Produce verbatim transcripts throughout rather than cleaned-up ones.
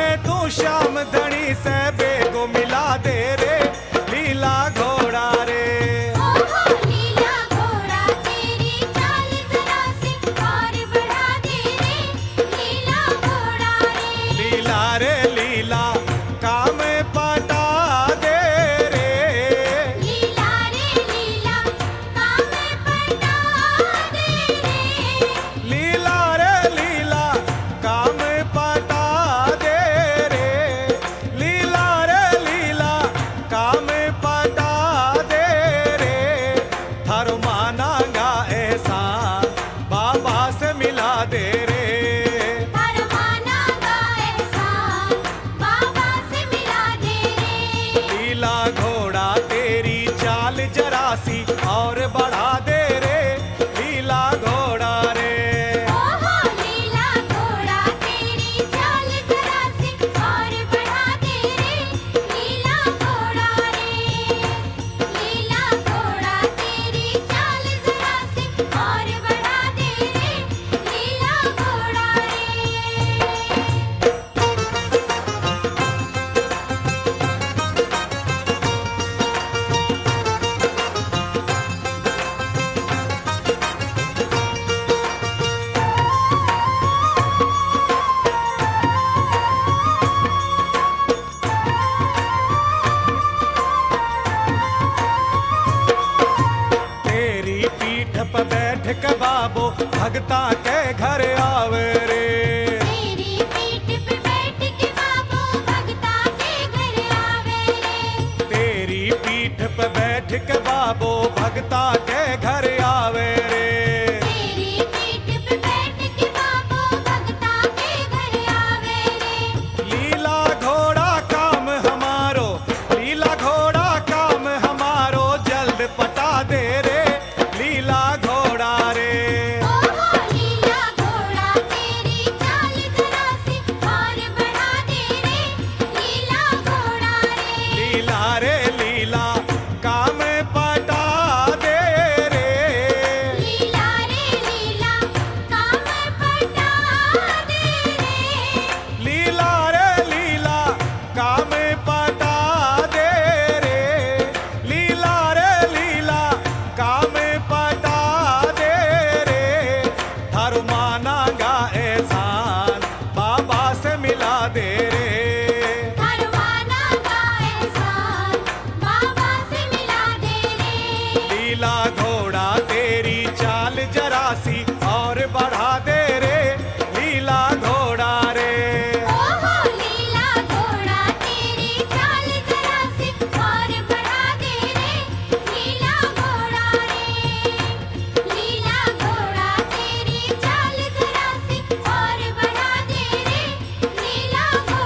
में तू श्याम धनी से बेगो मिला दे रे लीला घोड़ा रे। और बढ़ा दे रे लीला घोड़ा रे। ओहो लीला घोड़ा तेरी चाल जरा सी और बढ़ा दे रे लीला घोड़ा रे। लीला घोड़ा तेरी चाल जरा सी और बढ़ा दे रे लीला घोड़ा बैठ के बाबो भगता के घर आवे रे। तेरी पीठ पे बैठ के बाबो भगता के घर आवे रे। तेरी पीठ पे बैठ के बाबो भगता के घर आवे रे। तेरी पीठ पे बैठ के बाबो भगता के घर आवे रे। लीला घोड़ा काम हमारो लीला घोड़ा काम हमारो जल्द पटा दे रे लीला घोड़ा रे। ओहो लीला घोड़ा तेरी चाल जरा सी और बढ़ा दे रे लीला घोड़ा रे। लीला रे लीला काम पटा दे रे। लीला रे लीला काम पटा दे रे। लीला रे लीला काम पटा दे रे। लीला रे लीला काम पटा दे रे। थारू मानागा एहसान बाबा से मिला दे रे। हरवाना का एहसान बाबा से मिला दे रे। लीला घोड़ा तेरी चाल जरा सी और बढ़ा दे रे लीला घोड़ा रे। ओहो लीला घोड़ा तेरी चाल जरा सी और बढ़ा दे रे लीला घोड़ा रे। लीला घोड़ा तेरी चाल जरा सी और बढ़ा दे रे लीला घोड़ा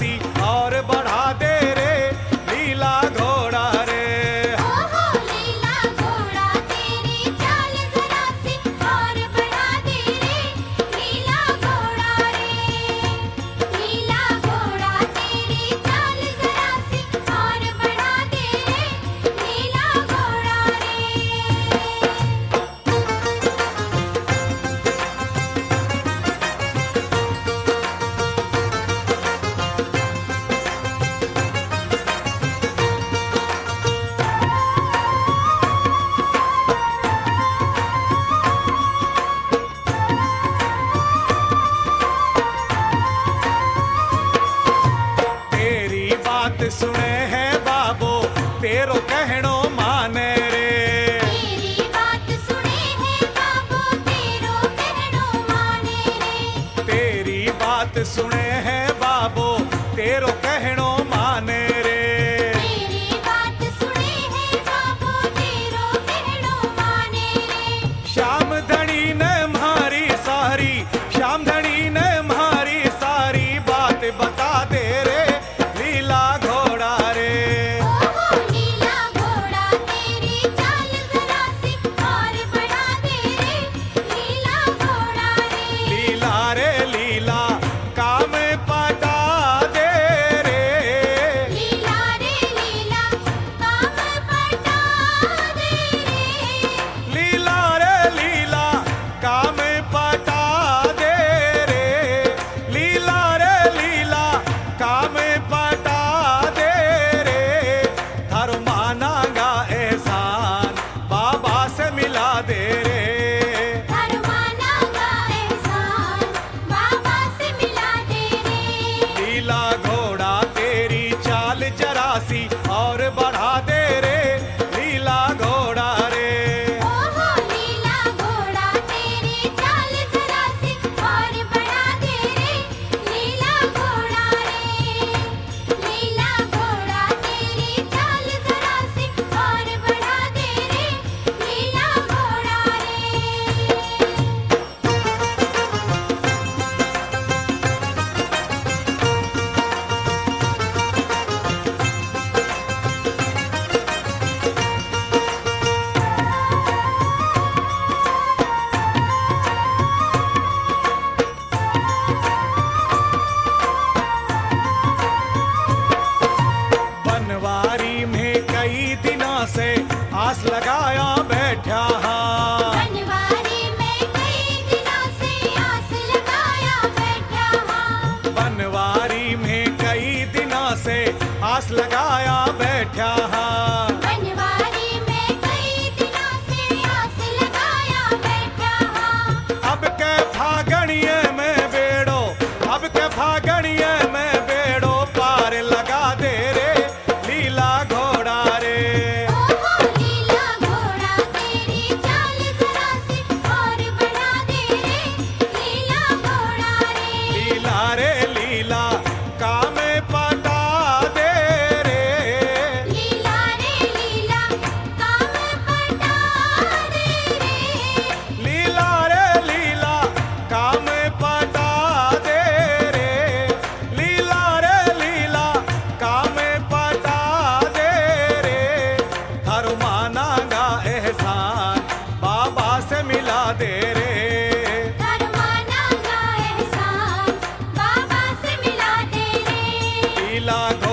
जरासी और बढ़ा दे रे लीला घोड़ा रे। ओहो लीला घोड़ा तेरी चाल जरा सी और बढ़ा दे रे लीला घोड़ा रे। लीला घोड़ा तेरी चाल जरा सी और बढ़ा दे रे लीला घोड़ा रे। तेरी बात सुने है बाबो तेरो कहनो माने रे। तेरी बात सुने है बाबू तेरो कहनो माने रे। तेरी बात सुने है बाबो तेरो कहनो माने रे। तेरी बात सुने है बाबू तेरो कहनो माने रे। श्याम धनी ने मारी सारी श्याम धनी ने मारी सारी बात बता दे रे लीला घोड़ा रे। ओहो लीला घोड़ा तेरी चाल जरा सी और बढ़ा दे रे लीला घोड़ा रे। लीला रे लीला काम पटा दे रे। लीला रे लीला काम पटा दे रे। लीला रे लीला काम पटा दे रे। लीला रे लीला काम पटा दे रे। थारो मानागा एहसान बाबा से मिला दे रे। हर माना का एहसान बाबा से मिला दे रे। लीला घोड़ा तेरी चाल जरासी और बढ़ा दे रे लीला घोड़ा रे। ओहो लीला घोड़ा तेरी चाल जरा सी और बढ़ा दे रे लीला घोड़ा रे। लीला घोड़ा तेरी चाल जरा सी और बढ़ा दे रे लीला घोड़ा रे। बनवारी में कई दिनों से आस लगाया बैठा हाँ। बनवारी में कई दिनों से आस लगाया बैठा हाँ। बनवारी में कई दिनों से आस लगाया बैठा हाँ। बनवारी में कई दिनों से आस लगाया बैठा हाँ। अब के फागणिये में बेड़ो अब के फागणिये में बेड़ो पार लगा दे रे लीला घोड़ा रे। ओहो लीला घोड़ा तेरी चाल जरा सी और बढ़ा दे रे लीला घोड़ा रे। लीला रे लीला काम पटा दे रे। लीला रे लीला काम पटा दे रे। लीला रे लीला काम पटा दे रे। लीला रे लीला काम पटा दे रे। थारो मानागा एहसान बाबा से मिला दे रे। हर माना का एहसान बाबा से मिला दे रे। लीला घोड़ा